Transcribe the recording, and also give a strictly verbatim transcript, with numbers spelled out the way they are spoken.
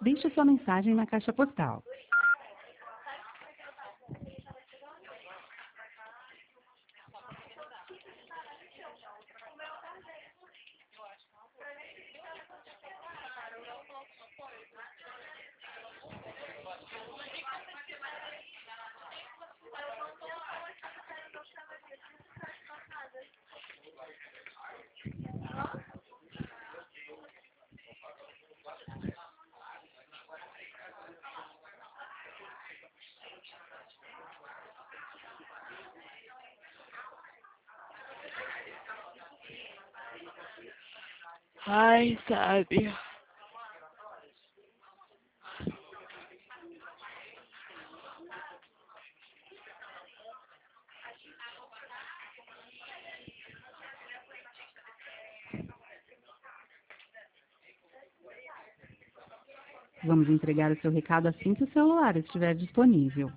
Deixe sua mensagem na caixa postal. Ai, sabe. Vamos entregar o seu recado assim que o celular estiver disponível.